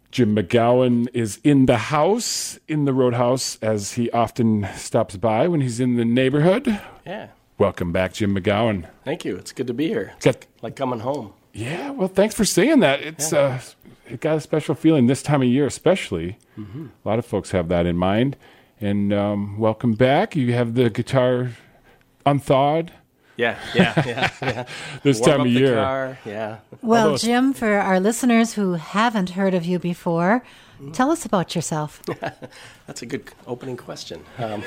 Jim McGowan is in the house, in the Roadhouse, as he often stops by when he's in the neighborhood. Yeah. Welcome back, Jim McGowan. Thank you. It's good to be here. It's like coming home. Yeah, well, thanks for saying that. It's it got a special feeling this time of year, especially. Mm-hmm. A lot of folks have that in mind. And welcome back. You have the guitar unthawed. Yeah. This Warm time up of the year. Car. Yeah. Well, Jim, for our listeners who haven't heard of you before, tell us about yourself. That's a good opening question.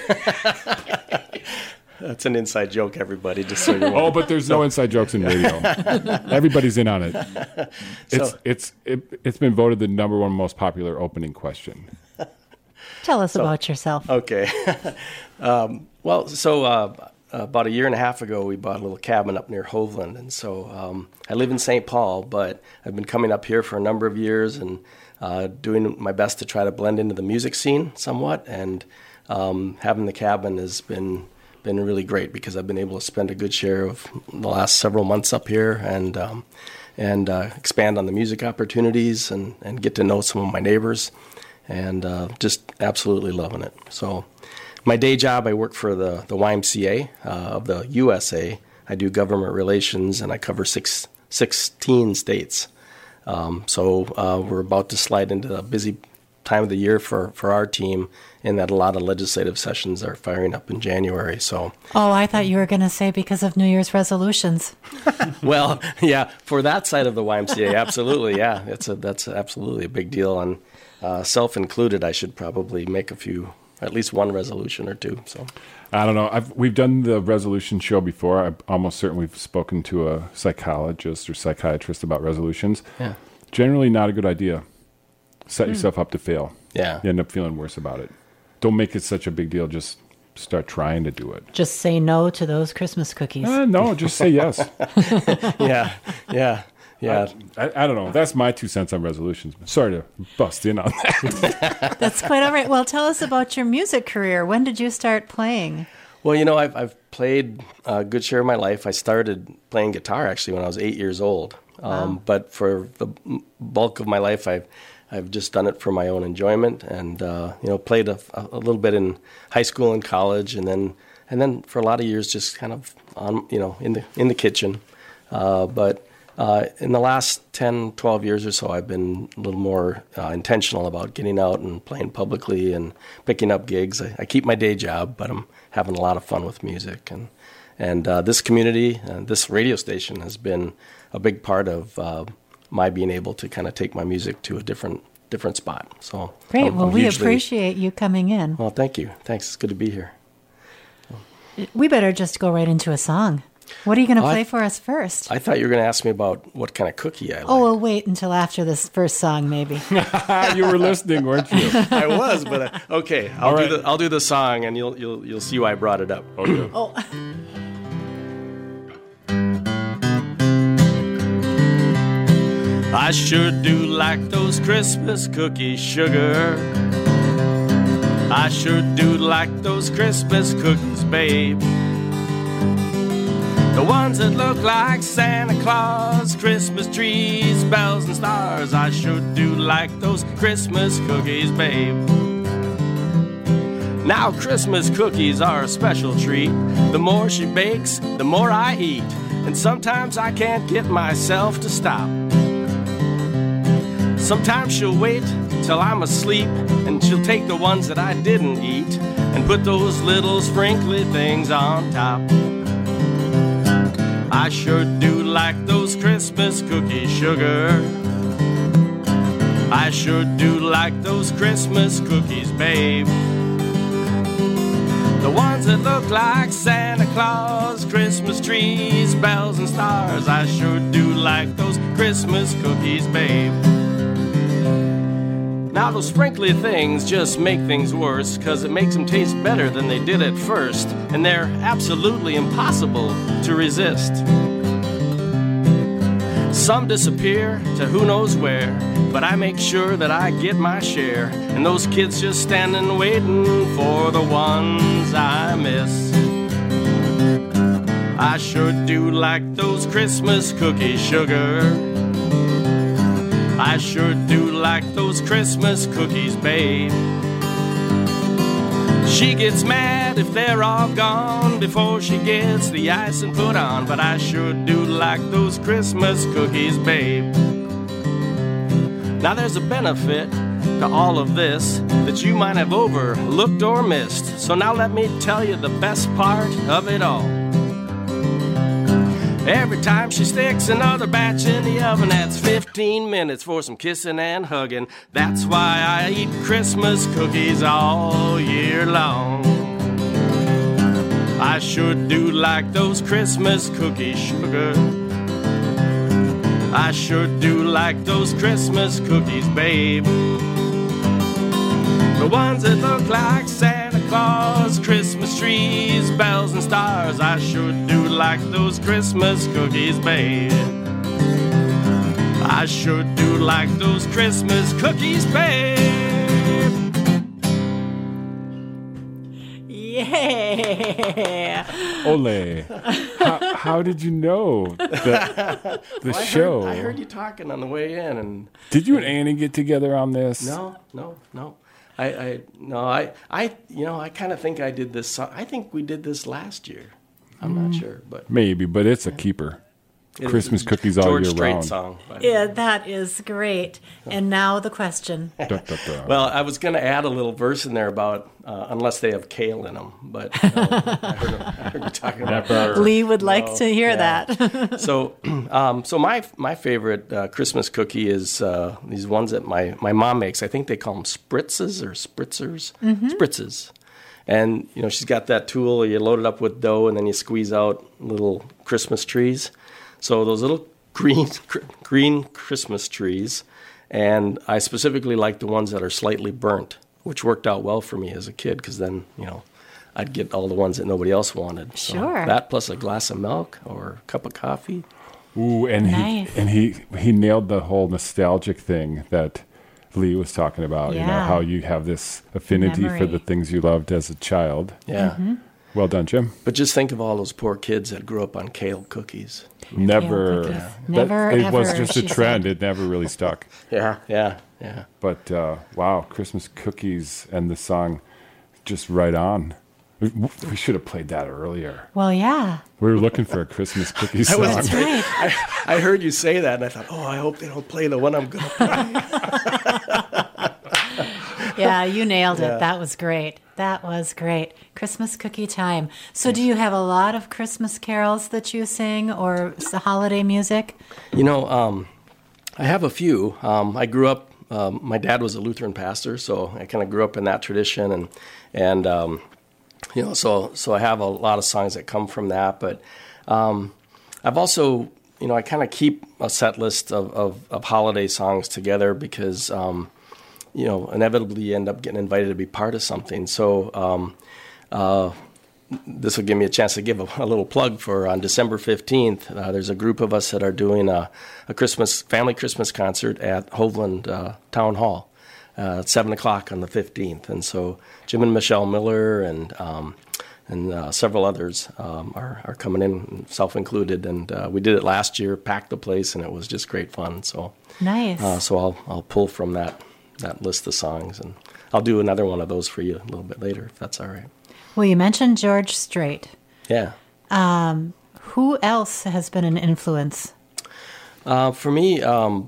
That's an inside joke, everybody, just so you know. Oh, but there's no inside jokes in radio. Everybody's in on it. It's been voted the number one most popular opening question. Tell us about yourself. Okay. About a year and a half ago, we bought a little cabin up near Hovland. And so I live in St. Paul, but I've been coming up here for a number of years and doing my best to try to blend into the music scene somewhat. And having the cabin has been really great because I've been able to spend a good share of the last several months up here and expand on the music opportunities and get to know some of my neighbors and just absolutely loving it. So my day job, I work for the YMCA of the USA. I do government relations and I cover 16 states. So we're about to slide into a busy time of the year for our team in that a lot of legislative sessions are firing up in January. So, I thought you were going to say because of New Year's resolutions. Well, yeah, for that side of the YMCA, absolutely, yeah, that's absolutely a big deal. And self-included, I should probably make at least one resolution or two. So, I don't know. We've done the resolution show before. I'm almost certain we've spoken to a psychologist or psychiatrist about resolutions. Yeah, generally not a good idea. Set yourself up to fail. Yeah. You end up feeling worse about it. Don't make it such a big deal. Just start trying to do it. Just say no to those Christmas cookies. No, just say yes. Yeah. I don't know. That's my 2 cents on resolutions. Sorry to bust in on that. That's quite all right. Well, tell us about your music career. When did you start playing? Well, I've played a good share of my life. I started playing guitar actually when I was 8 years old. Wow. But for the bulk of my life, I've just done it for my own enjoyment, and played a little bit in high school and college, and then for a lot of years just kind of on in the kitchen. But in the last 10, 12 years or so, I've been a little more intentional about getting out and playing publicly and picking up gigs. I keep my day job, but I'm having a lot of fun with music, and this community and this radio station has been a big part of my being able to kind of take my music to a different spot. So great. Well, we appreciate you coming in. Well, thank you. Thanks. It's good to be here. We better just go right into a song. What are you going to play for us first? I thought you were going to ask me about what kind of cookie I like. Oh, we'll wait until after this first song, maybe. You were listening, weren't you? I was, but okay. I'll do the song, and you'll see why I brought it up. Okay. Oh. I sure do like those Christmas cookies, sugar. I sure do like those Christmas cookies, babe. The ones that look like Santa Claus, Christmas trees, bells and stars. I sure do like those Christmas cookies, babe. Now Christmas cookies are a special treat. The more she bakes, the more I eat. And sometimes I can't get myself to stop. Sometimes she'll wait till I'm asleep, and she'll take the ones that I didn't eat and put those little sprinkly things on top. I sure do like those Christmas cookies, sugar. I sure do like those Christmas cookies, babe. The ones that look like Santa Claus, Christmas trees, bells and stars. I sure do like those Christmas cookies, babe. Now those sprinkly things just make things worse, 'cause it makes them taste better than they did at first, and they're absolutely impossible to resist. Some disappear to who knows where, but I make sure that I get my share, and those kids just standing waiting for the ones I miss. I sure do like those Christmas cookies, sugar. I sure do like those Christmas cookies, babe. She gets mad if they're all gone before she gets the icing put on, but I sure do like those Christmas cookies, babe. Now there's a benefit to all of this that you might have overlooked or missed. So now let me tell you the best part of it all. Every time she sticks another batch in the oven, that's 15 minutes for some kissing and hugging. That's why I eat Christmas cookies all year long. I sure do like those Christmas cookies, sugar. I sure do like those Christmas cookies, babe. The ones that look like Santa Claus, Christmas trees, bells and stars. I sure do like those Christmas cookies, babe. I sure do like those Christmas cookies, babe. Yeah. Ole. How did you know the show? I heard you talking on the way in, and did you and Annie get together on this? No. I kind of think I did this. I think we did this last year. I'm not sure, but Maybe, but it's a keeper. Christmas cookies all George year Strait round. song. Yeah, that is great. And now the question. Da, da, da. Well, I was going to add a little verse in there about unless they have kale in them, but I heard you talking about that. Lee would like to hear that. So my favorite Christmas cookie is these ones that my mom makes. I think they call them spritzes or spritzers. Spritzes. And, she's got that tool. You load it up with dough, and then you squeeze out little Christmas trees. So those little green Christmas trees, and I specifically like the ones that are slightly burnt, which worked out well for me as a kid because then, I'd get all the ones that nobody else wanted. So Sure. that plus a glass of milk or a cup of coffee. Ooh, and Nice. he nailed the whole nostalgic thing that Lee was talking about. Yeah. How you have this affinity for Memory. the things you loved as a child. Yeah. Well done, Jim. But just think of all those poor kids that grew up on kale cookies. Never. cookies. Never, it was ever, just a she trend. said. It never really stuck. Yeah. But wow, Christmas cookies and the song, just right on. We should have played that earlier. Well, yeah. We were looking for a Christmas cookie song. That's right. I heard you say that, and I thought, I hope they don't play the one I'm going to play. Yeah, you nailed it. Yeah. That was great. That was great. Christmas cookie time. So do you have a lot of Christmas carols that you sing or holiday music? I have a few. I grew up, my dad was a Lutheran pastor, so I kind of grew up in that tradition, and so I have a lot of songs that come from that. But I've also, I kind of keep a set list of holiday songs together because, inevitably you end up getting invited to be part of something. So this will give me a chance to give a little plug for on December 15th. There's a group of us that are doing a family Christmas concert at Hovland Town Hall at 7 o'clock on the 15th. And so Jim and Michelle Miller and several others are coming in, self-included. And we did it last year, packed the place, and it was just great fun. So Nice. so I'll pull from that list of songs, and I'll do another one of those for you a little bit later, if that's all right. Well, you mentioned George Strait. Yeah. Who else has been an influence? For me, I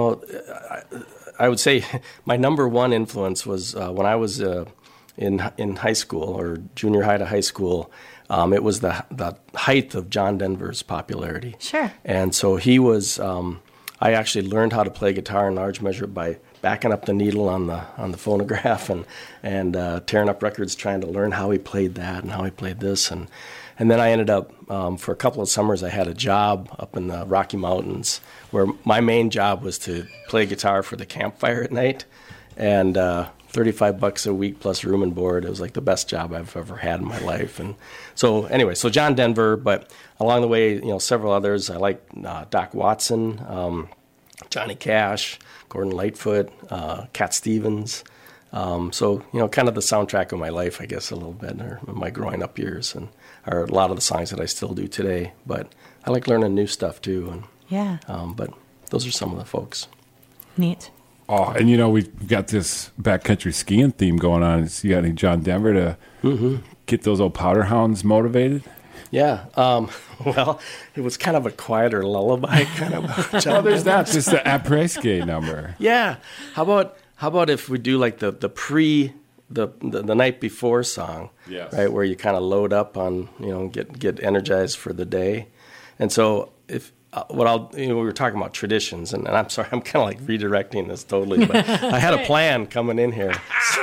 would say my number one influence was when I was in high school or junior high to high school. It was the height of John Denver's popularity. Sure. And so he was. I actually learned how to play guitar in large measure by backing up the needle on the phonograph and tearing up records, trying to learn how he played that and how he played this, and then I ended up for a couple of summers I had a job up in the Rocky Mountains where my main job was to play guitar for the campfire at night, and $35 a week plus room and board. It was like the best job I've ever had in my life. And so anyway, so John Denver, but along the way, several others. I like Doc Watson, Johnny Cash, Gordon Lightfoot, Cat Stevens. So, kind of the soundtrack of my life, I guess, a little bit, or my growing up years, and are a lot of the songs that I still do today. But I like learning new stuff, too. And, Yeah. but those are some of the folks. Neat. Oh, and we've got this backcountry skiing theme going on. You got any John Denver to get those old powder hounds motivated? Yeah. Well, it was kind of a quieter lullaby kind of. Well, there's that. Just the après-ski number. Yeah. How about if we do like the night before song, Yes. right, where you kind of load up on, get energized for the day. And so if we were talking about traditions, and I'm sorry, I'm kind of like redirecting this totally, but I had a plan coming in here.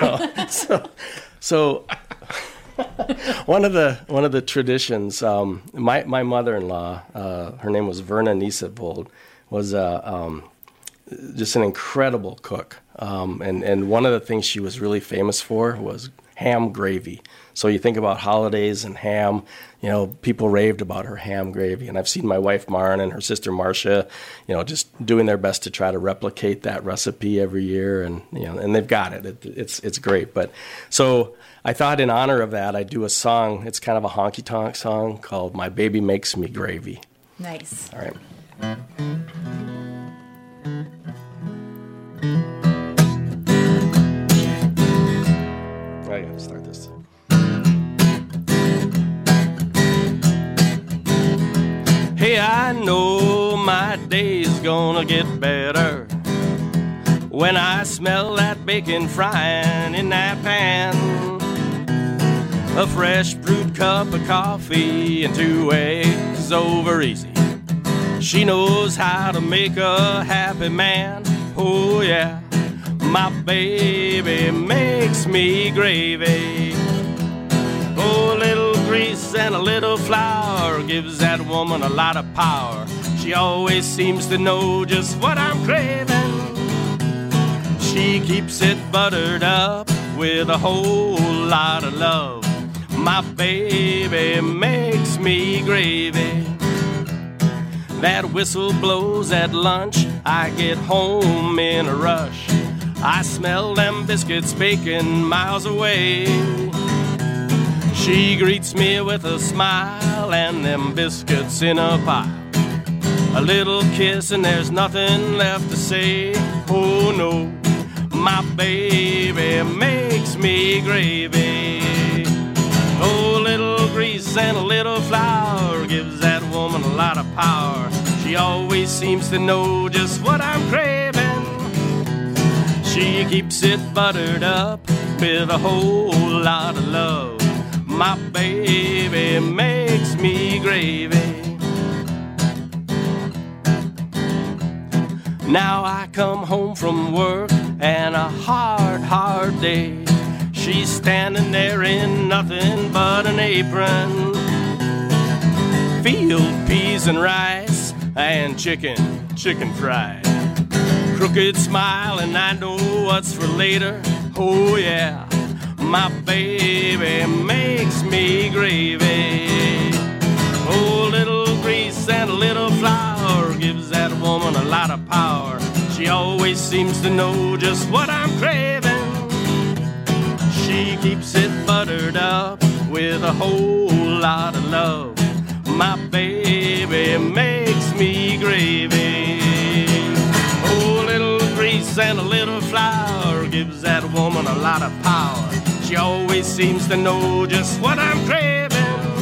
So one of the traditions, my mother-in-law, her name was Verna Niesevold, was just an incredible cook. And one of the things she was really famous for was ham gravy. So you think about holidays and ham, people raved about her ham gravy. And I've seen my wife Maren and her sister Marcia, just doing their best to try to replicate that recipe every year. And, and they've got it. It's great. But so I thought in honor of that, I'd do a song. It's kind of a honky-tonk song called My Baby Makes Me Gravy. Nice. All right. I gotta start this. Hey, I know my day's gonna get better when I smell that bacon frying in that pan. A fresh brewed cup of coffee and 2 eggs over easy. She knows how to make a happy man. Oh yeah, my baby makes me gravy. Oh, a little grease and a little flour gives that woman a lot of power. She always seems to know just what I'm craving. She keeps it buttered up with a whole lot of love. My baby makes me gravy. That whistle blows at lunch, I get home in a rush. I smell them biscuits baking miles away. She greets me with a smile and them biscuits in a pile. A little kiss and there's nothing left to say. Oh no, my baby makes me gravy. Oh, a little grease and a little flour gives that woman a lot of power. She always seems to know just what I'm craving. She keeps it buttered up with a whole lot of love. My baby makes me gravy. Now I come home from work and a hard day. She's standing there in nothing but an apron. Field peas and rice and chicken fried. Crooked smile and I know what's for later. Oh yeah, my baby makes me gravy. Oh, a little grease and a little flour gives that woman a lot of power. She always seems to know just what I'm craving. She keeps it buttered up with a whole lot of love. My baby makes me gravy. Oh, a little grease and a little flour gives that woman a lot of power. She always seems to know just what I'm craving.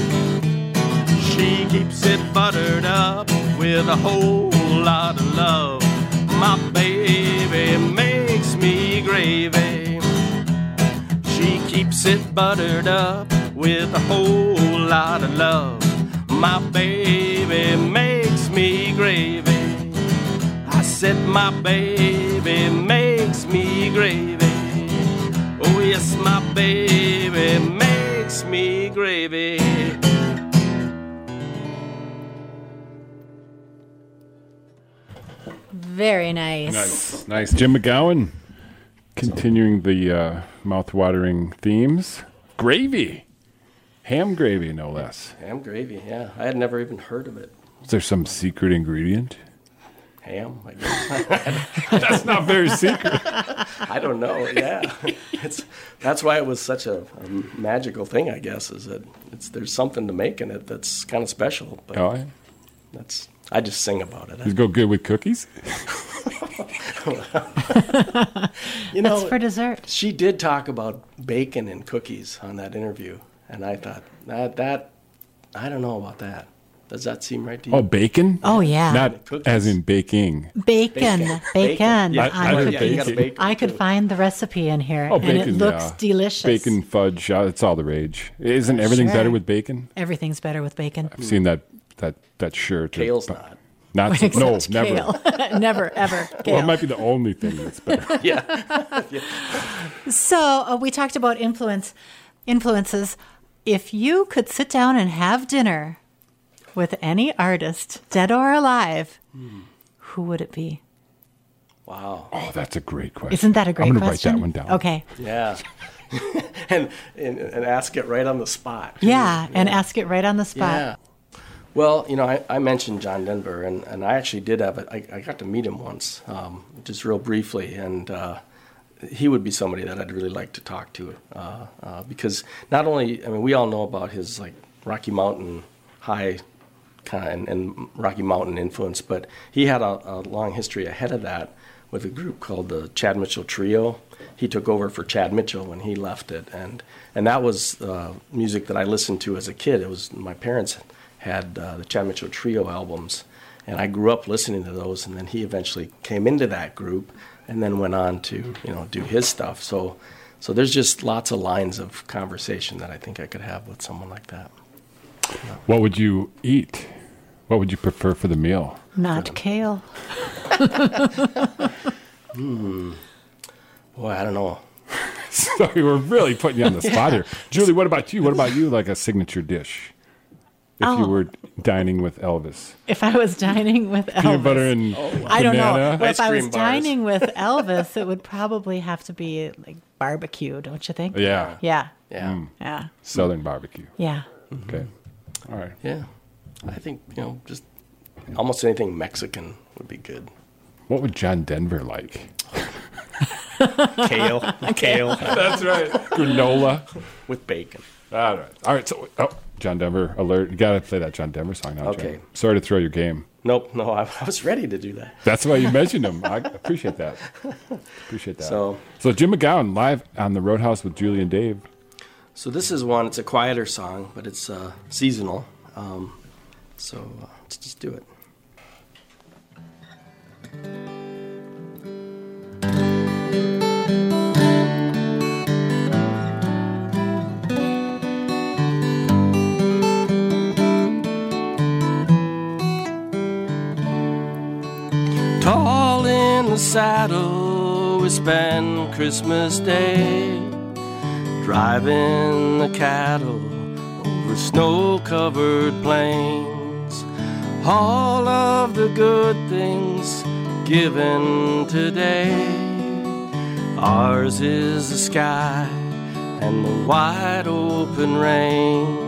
She keeps it buttered up with a whole lot of love. My baby makes me gravy. She keeps it buttered up with a whole lot of love. My baby makes me gravy. I said my baby makes me gravy. Oh yes, my baby makes me gravy. Very nice. Nice. Jim McGowan, continuing the mouth-watering themes. Gravy. Ham gravy, no less. Ham gravy, yeah. I had never even heard of it. Is there some secret ingredient? Ham, I guess. That's not very secret. I don't know, yeah. That's why it was such a magical thing, I guess, is that there's something to make in it that's kind of special. But Oh, yeah. I just sing about it. Does it go good with cookies? You know, That's for dessert. she did talk about bacon and cookies on that interview, and I thought that I don't know about that. Does that seem right to you? Oh, bacon? Oh, yeah. Not Cookies. as in baking. Bacon. Yeah, I heard yeah, you got a bacon. bacon. I could find the recipe in here, Oh, and bacon, it looks yeah. delicious. Bacon fudge, it's all the rage. Isn't everything Sure. better with bacon? Everything's better with bacon. I've seen that shirt. Kale's not. Not so, no, Except never. kale. Never, ever. Well, Kale. it might be the only thing that's better. Yeah. So we talked about influences. If you could sit down and have dinner with any artist, dead or alive, who would it be? Wow. Oh, that's a great question. Isn't that a great I'm gonna question? write that one down. Okay. Yeah. and ask it right on the spot. too. Yeah, and ask it right on the spot. Yeah. Well, you know, I mentioned John Denver, and I actually did have it. I got to meet him once, just real briefly, and he would be somebody that I'd really like to talk to, because not only, I mean, we all know about his like Rocky Mountain High kind of and Rocky Mountain influence, but he had a long history ahead of that with a group called the Chad Mitchell Trio. He took over for Chad Mitchell when he left it, and that was music that I listened to as a kid. It was my parents had the Chad Mitchell Trio albums, and I grew up listening to those. And then he eventually came into that group, and then went on to do his stuff. So there's just lots of lines of conversation that I think I could have with someone like that. What would you eat? What would you prefer for the meal? Not kale. Boy, I don't know. Sorry, we're really putting you on the spot here. Julie, what about you? What about you, like a signature dish? If you were dining with Elvis. If I was dining with Elvis. Peanut butter and I don't know. banana? Well, if I Ice was cream bars. dining with Elvis, it would probably have to be like barbecue, don't you think? Yeah. Yeah. Yeah. Yeah. Southern barbecue. Yeah. Okay. All right. Yeah. I think, just almost anything Mexican would be good. What would John Denver like? Kale. Kale. That's right. Granola. With bacon. All right. All right. So, John Denver alert. You got to play that John Denver song now, John. Okay. Sorry to throw your game. Nope. No, I was ready to do that. That's why you mentioned him. I appreciate that. Appreciate that. So Jim McGowan live on the Roadhouse with Julie and Dave. So this is one, it's a quieter song, but it's seasonal. Let's just do it. Tall in the saddle, we spend Christmas Day driving the cattle over snow-covered plains. All of the good things given today. Ours is the sky and the wide open range.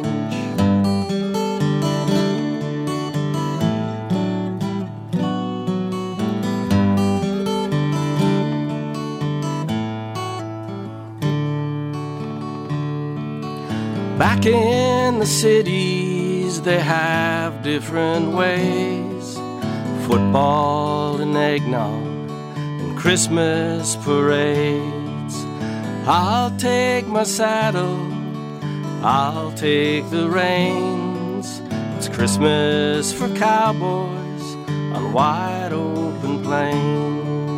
Back in the cities, they have different ways. Football and eggnog and Christmas parades. I'll take my saddle, I'll take the reins. It's Christmas for cowboys on wide open plains.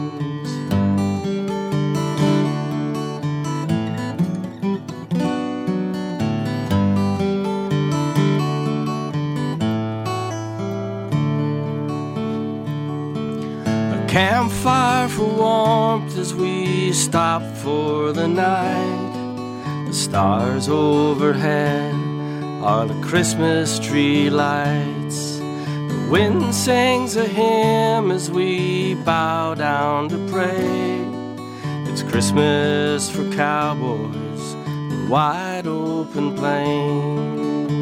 Campfire for warmth as we stop for the night. The stars overhead are the Christmas tree lights. The wind sings a hymn as we bow down to pray. It's Christmas for cowboys in wide open plains.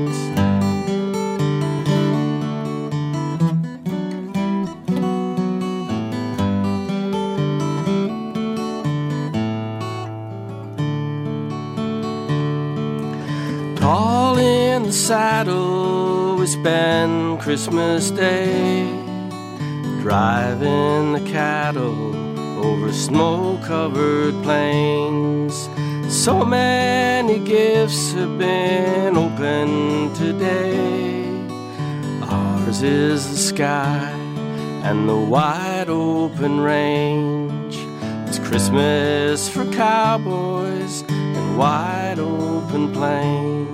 All in the saddle, we spend Christmas Day driving the cattle over snow-covered plains. So many gifts have been opened today. Ours is the sky and the wide open range. It's Christmas for cowboys and wide open plains.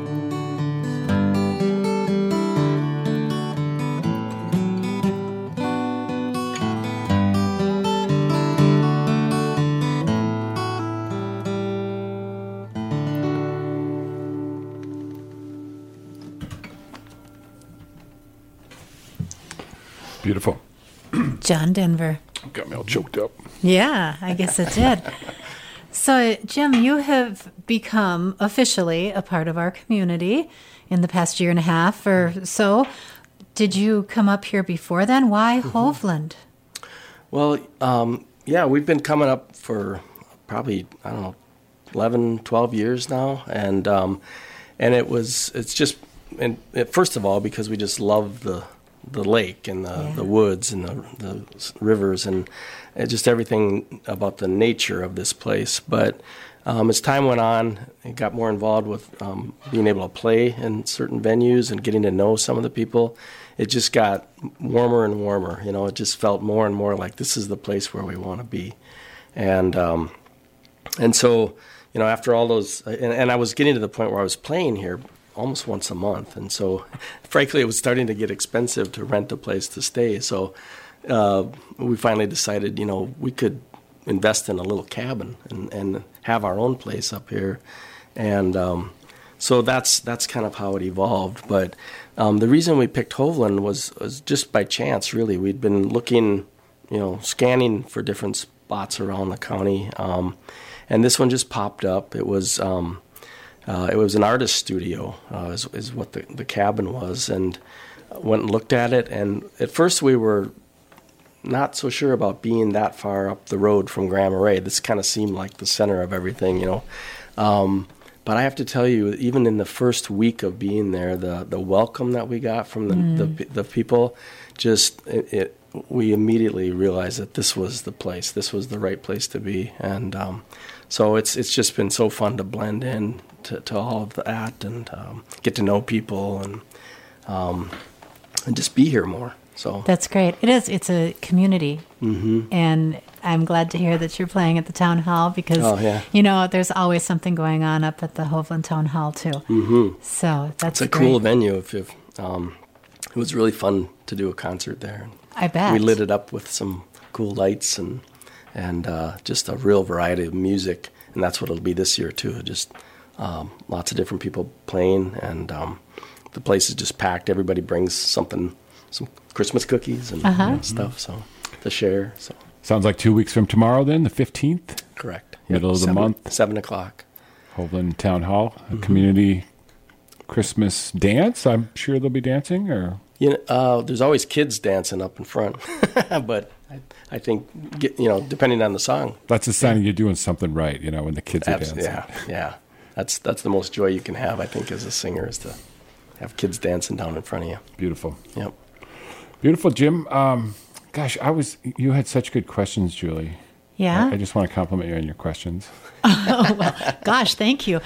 Beautiful. John Denver. Got me all choked up. Yeah, I guess it did. So, Jim, you have become officially a part of our community in the past year and a half or so. Did you come up here before then? Why Hovland? Well, yeah, we've been coming up for probably, 11, 12 years now. And first of all, because we just love the lake and the woods and the rivers and just everything about the nature of this place. But as time went on, it got more involved with being able to play in certain venues and getting to know some of the people. It just got warmer and warmer. It just felt more and more like this is the place where we want to be. And so, after all those, and I was getting to the point where I was playing here almost once a month. And so, frankly, it was starting to get expensive to rent a place to stay. So we finally decided, we could invest in a little cabin and have our own place up here. And so that's kind of how it evolved. But the reason we picked Hovland was just by chance, really. We'd been looking, scanning for different spots around the county. And this one just popped up. It was an artist studio, is what the cabin was, and went and looked at it. And at first we were not so sure about being that far up the road from Grand Marais. This kind of seemed like the center of everything, But I have to tell you, even in the first week of being there, the welcome that we got from the people, we immediately realized that this was the place. This was the right place to be, and so it's just been so fun to blend in to all of that and get to know people and just be here more. So that's great. It is. It's a community, and I'm glad to hear that you're playing at the town hall because there's always something going on up at the Hovland Town Hall too. So that's a cool venue. It was really fun to do a concert there. I bet we lit it up with some cool lights and just a real variety of music, and that's what it'll be this year too. Just lots of different people playing, and the place is just packed. Everybody brings something, some Christmas cookies and stuff, so to share. So sounds like 2 weeks from tomorrow, then the 15th. Correct. Middle of the month. 7:00. Hovland Town Hall, a community Christmas dance. I'm sure they'll be dancing, or there's always kids dancing up in front, but I think depending on the song, that's a sign you're doing something right. When the kids are dancing. Yeah. That's the most joy you can have, I think, as a singer, is to have kids dancing down in front of you. Beautiful. Yep. Beautiful, Jim. Gosh, you had such good questions, Julie. Yeah. I just want to compliment you on your questions. Well, gosh, thank you.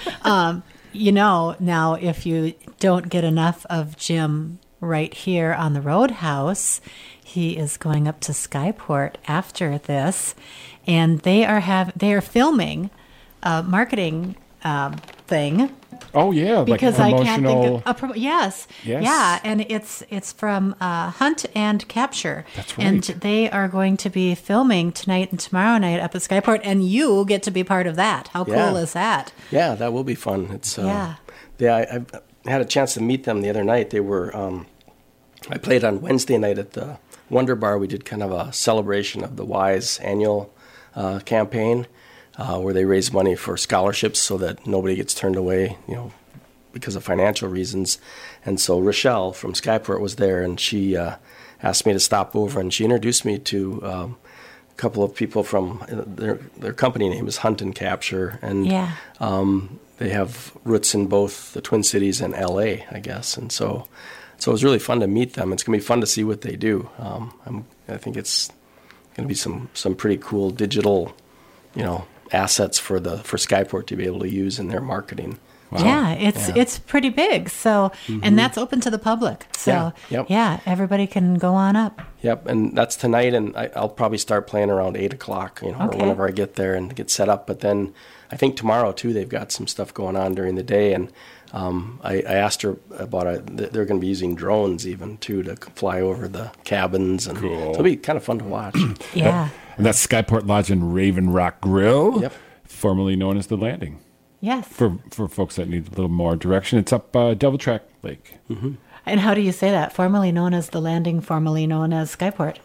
Now if you don't get enough of Jim right here on the Roadhouse, he is going up to Skyport after this, and they are filming a marketing thing. Oh yeah, because like I can't think of yes, yeah, and it's from Hunt and Capture. That's right. And they are going to be filming tonight and tomorrow night up at Skyport, and you get to be part of that. How cool is that? Yeah, that will be fun. It's I had a chance to meet them the other night. They were I played on Wednesday night at the Wonder Bar. We did kind of a celebration of the WISE annual campaign. Where they raise money for scholarships so that nobody gets turned away, because of financial reasons. And so Rochelle from Skyport was there, and she asked me to stop over, and she introduced me to a couple of people from their company name is Hunt and Capture, and they have roots in both the Twin Cities and L.A., I guess. And so so it was really fun to meet them. It's going to be fun to see what they do. I think it's going to be some pretty cool digital, assets for Skyport to be able to use in their marketing. Wow. Yeah, it's pretty big. So, and that's open to the public. So, everybody can go on up. Yep, and that's tonight, and I'll probably start playing around 8 o'clock, or whenever I get there and get set up. But then I think tomorrow, too, they've got some stuff going on during the day. And I asked her about they're going to be using drones even, too, to fly over the cabins. And cool. So it'll be kind of fun to watch. Yeah. And that's Skyport Lodge and Raven Rock Grill, Yep. formerly known as The Landing. Yes. For folks that need a little more direction, it's up Devil Track Lake. Mm-hmm. And how do you say that? Formerly known as The Landing, formerly known as Skyport.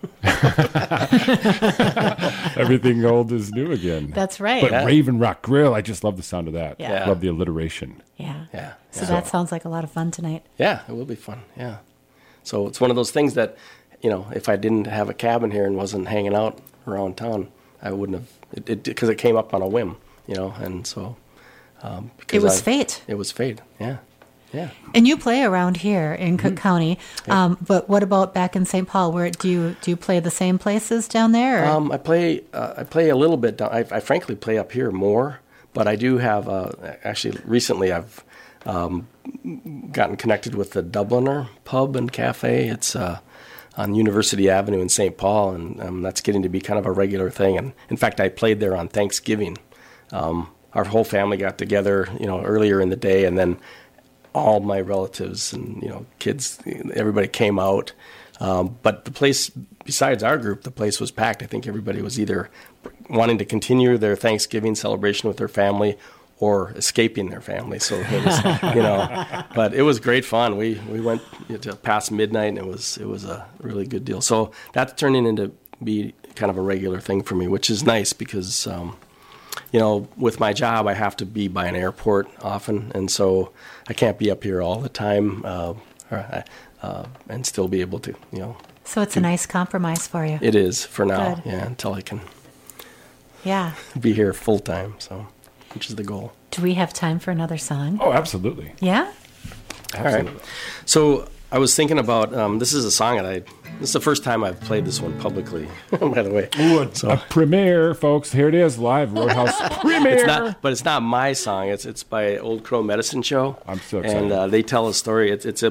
Everything old is new again. That's right. But Raven Rock Grill, I just love the sound of that. Yeah. Love the alliteration. Yeah. So that sounds like a lot of fun tonight. Yeah, it will be fun. Yeah. So it's one of those things that, if I didn't have a cabin here and wasn't hanging out around town, I wouldn't have, because it came up on a whim, and so. It was fate. It was fate, yeah. And you play around here in Cook County, but what about back in St. Paul? Where do you play the same places down there? I play a little bit down. I frankly play up here more, but I do have actually recently I've gotten connected with the Dubliner Pub and Cafe. It's on University Avenue in St. Paul, and that's getting to be kind of a regular thing. And in fact, I played there on Thanksgiving. Our whole family got together, earlier in the day, and then all my relatives and, kids, everybody came out. But the place, besides our group, the place was packed. I think everybody was either wanting to continue their Thanksgiving celebration with their family or escaping their family. So it was, but it was great fun. We went to past midnight, and it was a really good deal. So that's turning into be kind of a regular thing for me, which is nice because, with my job, I have to be by an airport often, and so I can't be up here all the time and still be able to, So it's a nice compromise for you. It is for now, Good. until I can Yeah. be here full time, so which is the goal. Do we have time for another song? Oh, absolutely. Yeah? Absolutely. All right. So I was thinking about, this is a song that this is the first time I've played this one publicly, by the way. Ooh, a premiere, folks. Here it is, live Roadhouse premiere. It's not my song. It's by Old Crow Medicine Show. I'm so excited. And they tell a story. It's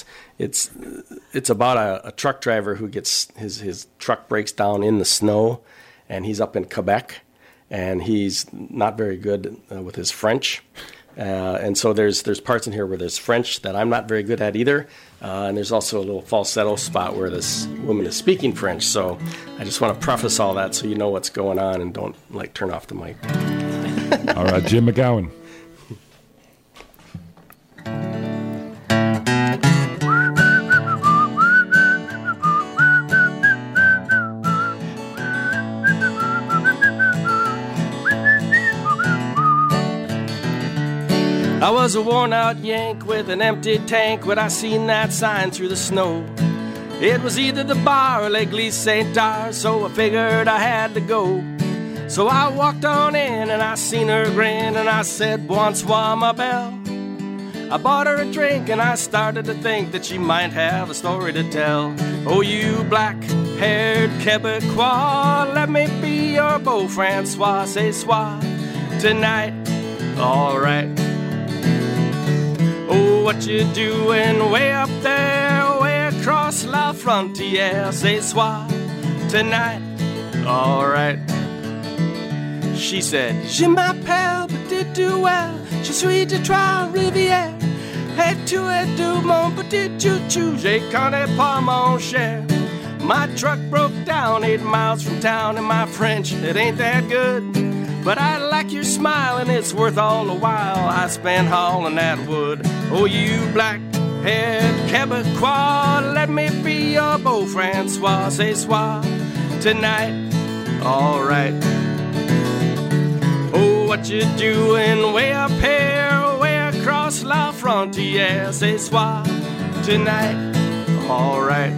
about a truck driver who gets his truck breaks down in the snow, and he's up in Quebec, and he's not very good with his French. And so there's parts in here where there's French that I'm not very good at either. And there's also a little falsetto spot where this woman is speaking French. So I just want to preface all that so you know what's going on and don't turn off the mic. All right, Jim McGowan. I was a worn-out Yank with an empty tank when I seen that sign through the snow. It was either the bar or L'Église Saint-Dar, so I figured I had to go. So I walked on in and I seen her grin and I said, "Bonsoir, ma belle." I bought her a drink and I started to think that she might have a story to tell. "Oh, you black-haired Quebecois, let me be your beau Francois, ce soir, tonight, all right. Oh, what you doing way up there, way across la frontière, ce soir, tonight, all right." She said, "Je m'appelle Petit Duel, je suis de Trois-Rivières, et tu es de mon petit chou-chou, je connais pas mon cher. My truck broke down 8 miles from town, and my French, it ain't that good. But I like your smile, and it's worth all the while I spent hauling that wood. Oh, you black-haired Quebecois, let me be your beau Francois, ce soir, tonight, all right. Oh, what you doing way up here, way across la frontière, ce soir, tonight, all right."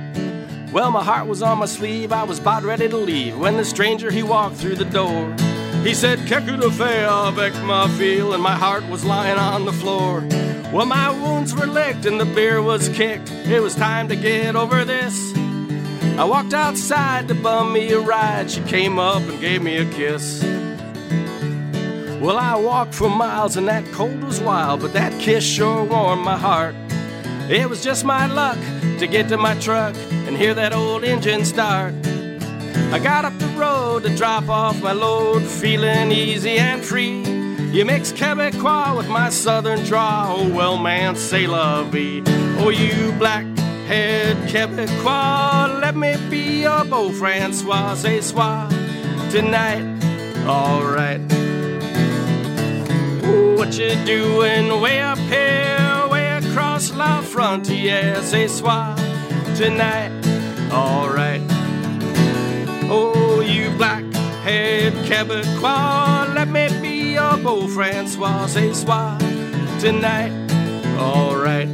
Well, my heart was on my sleeve, I was about ready to leave, when the stranger, he walked through the door. He said, "Que coup de faire avec ma fille," and my heart was lying on the floor. Well, my wounds were licked and the beer was kicked. It was time to get over this. I walked outside to bum me a ride. She came up and gave me a kiss. Well, I walked for miles and that cold was wild, but that kiss sure warmed my heart. It was just my luck to get to my truck and hear that old engine start. I got up the road to drop off my load, feeling easy and free. You mix Quebecois with my southern draw. Oh, well, man, c'est la vie. Oh, you black-head Quebecois, let me be your beau Francois. Ce soir, tonight, all right. What you doing way up here, way across la frontière? Ce soir, tonight, all right. Oh, you black-haired Quebecois, let me be your beau Francois. Ce soir, tonight, all right.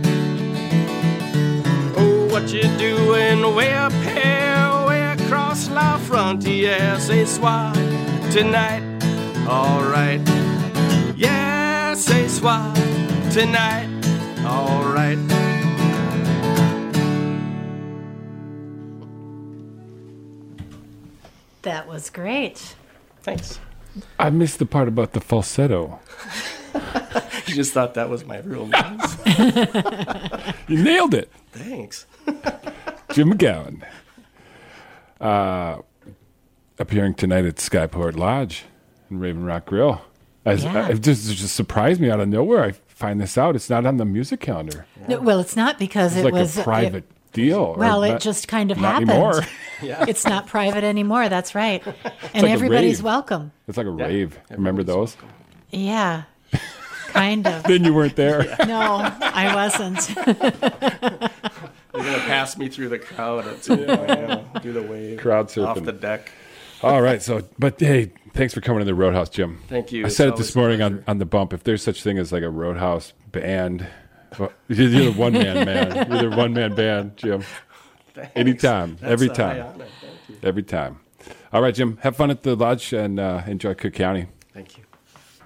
Oh, what you doing way up here, way across la frontière? Ce soir, tonight, all right. Yeah, ce soir, tonight, all right. That was great. Thanks. I missed the part about the falsetto. You just thought that was my real name. You nailed it. Thanks. Jim McGowan. Appearing tonight at Skyport Lodge in Raven Rock Grill. It just surprised me out of nowhere. I find this out. It's not on the music calendar. No, well, it's not because It's like a private deal. It just kind of happened. Anymore. Yeah. It's not private anymore. That's right. And like a everybody's rave. welcome. It's like a rave. Remember those? Yeah, kind of. Then you weren't there. No, I wasn't. You're going to pass me through the crowd and do the wave. Crowd surfing. Off the deck. All right. But hey, thanks for coming to the Roadhouse, Jim. Thank you. I It's said it always this a morning pleasure. on the bump. If there's such thing as like a Roadhouse band, well, you're the one-man man. You're the one-man band, Jim. Thanks. Anytime. That's Every a time. high honor. Thank you. Every time. All right, Jim. Have fun at the lodge and enjoy Cook County. Thank you.